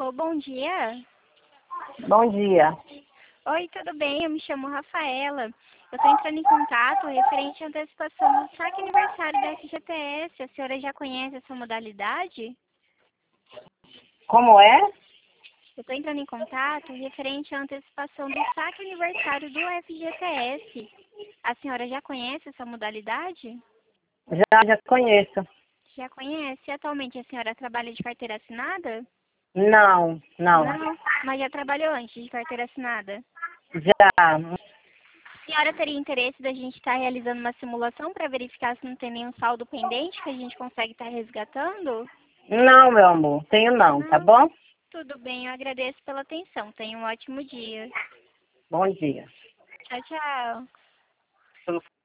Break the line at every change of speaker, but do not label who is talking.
Alô, bom dia.
Bom dia.
Oi, tudo bem? Eu me chamo Rafaela. Eu estou entrando em contato referente à antecipação do saque aniversário da FGTS. A senhora já conhece essa modalidade?
Como é?
Eu estou entrando em contato referente à antecipação do saque aniversário do FGTS. A senhora já conhece essa modalidade?
Já conheço.
Já conhece? Atualmente a senhora trabalha de carteira assinada?
Não.
Não, mas já trabalhou antes de carteira assinada.
Já.
A senhora teria interesse da gente estar realizando uma simulação para verificar se não tem nenhum saldo pendente que a gente consegue estar resgatando?
Não, meu amor. Tenho não, tá
Não?
bom?
Tudo bem, eu agradeço pela atenção. Tenha um ótimo dia.
Bom dia.
Tchau, tchau.